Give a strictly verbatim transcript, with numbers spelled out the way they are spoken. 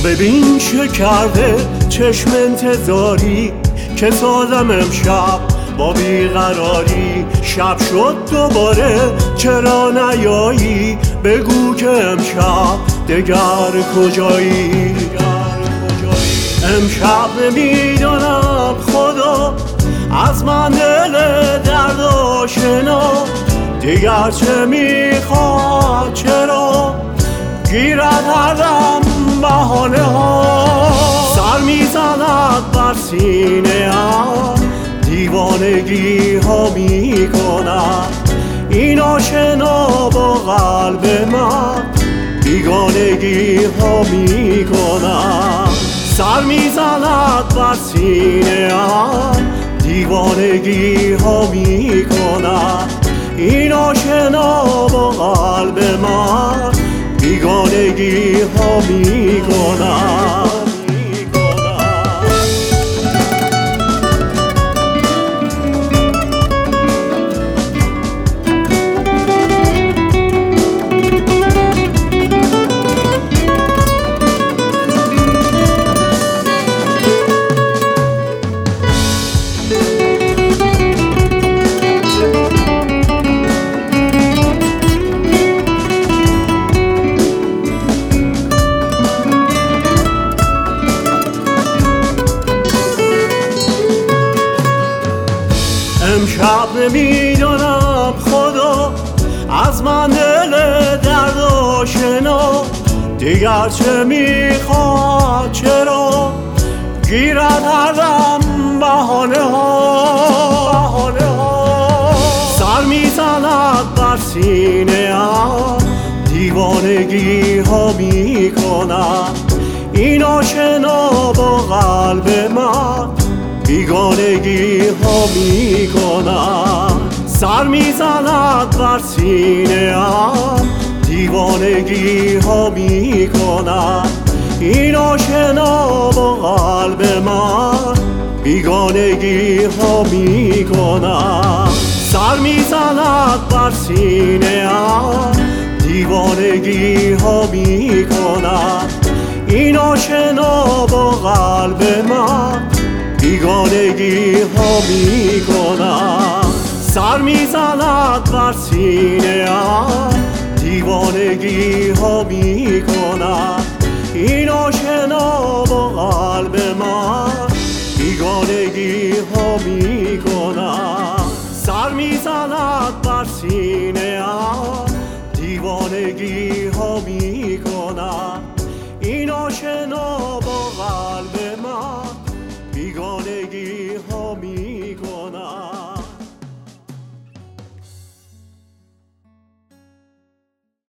ببین چه کرده چشم انتظاری که سازم امشب با بیقراری. شب شد دوباره چرا نیایی؟ بگو که امشب دگر کجایی؟ امشب نمیدانم خدا از من دل درد آشنا، دیگر چه میخواد چرا گیرد هر دم بهانه ها. سر میزند بر سینه ام دیوانگی ها میکند، این آشنا با قلب من بیگانگی ها میکند. سر میزند بر سینه ام دیوانگی ها میکند، این آشنا با قلب من بیگانگی ها میکند. امشب نمیدانم خدا از من دل درد آشنا، دیگر چه میخواد چرا گیرد هر دم بهانه ها. سر میزند بر سینه ام دیوانگی ها میکند، این آشنا با قلب من بیگانگی ها میکند. سر میزند بر سینه ام دیوانگی ها میکند، این آشنا با قلب من بیگانگی ها میکند. سر میزند بر سینه ام دیوانگی ها میکند، این آشنا با قلب من بیگانگی ها میکند. سر میزند بر سینه ام دیوانگی ها میکند، این آشنا با قلب من بیگانگی ها میکند. سر میزند بر سینه ام